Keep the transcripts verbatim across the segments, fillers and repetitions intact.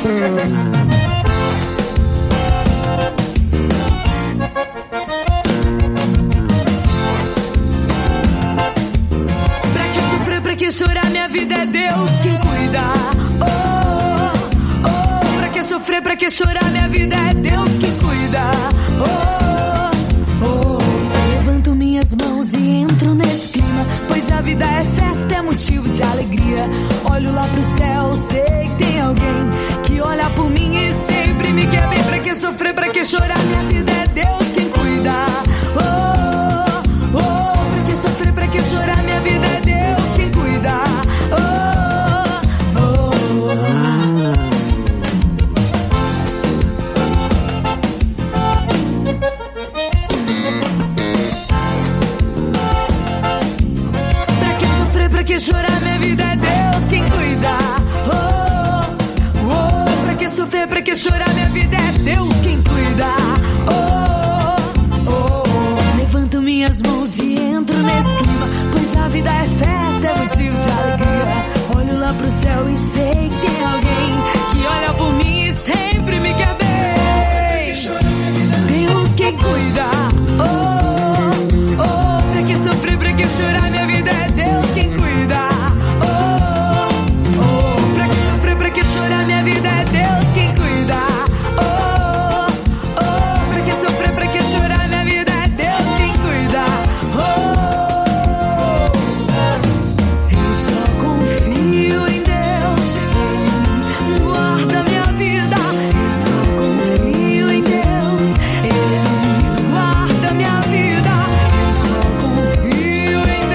Pra que sofrer, pra que chorar, minha vida é Deus quem cuida. Oh, oh, pra que sofrer, pra que chorar, minha vida é Deus quem cuida. Oh, oh, levanto minhas mãos e entro nesse clima, pois a vida é festa, é motivo de alegria. Olho lá pro céu, sei que tem alguém que olha por mim e sempre me quer bem. Pra que sofrer, pra que chorar, minha vida é Deus quem cuida. Oh, oh, pra que sofrer, pra que chorar, minha vida é Deus quem cuida. Oh, oh, pra que sofrer, pra que chorar, minha vida é Deus quem cuida. Oh, oh, pra que sofrer, pra que chorar, minha vida é Deus quem cuida. Oh, oh, levanto minhas mãos e entro nesse clima, pois a vida é festa, é motivo de alegria. Olho lá pro céu e sei que tem alguém que olha por mim e sempre me quer bem. Deus quem cuida. Oh, oh, pra que sofrer, pra que chorar, minha vida é Deus quem cuida. Oh, oh, pra que sofrer, pra que chorar, minha vida é Deus quem cuida. Oh, oh, pra que sofrer, pra que chorar, minha vida é Deus quem cuida. Oh, eu só confio em Deus, Ele guarda minha vida. Eu só confio em Deus, Ele guarda minha vida. Eu só confio em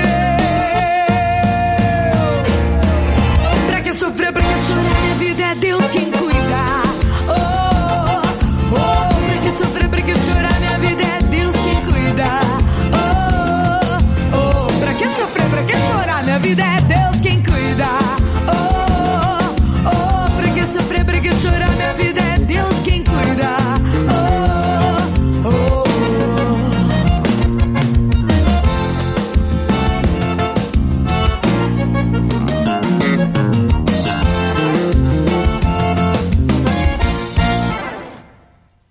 Deus. Pra que sofrer, pra que chorar, minha vida é Deus quem cuida. Oh, oh, pra que sofrer, pra que chorar, minha vida é Deus quem cuida. Oh, oh, pra que sofrer, pra que chorar, minha vida é Deus quem cuida. Oh, oh, pra que sofrer, pra que chorar, minha vida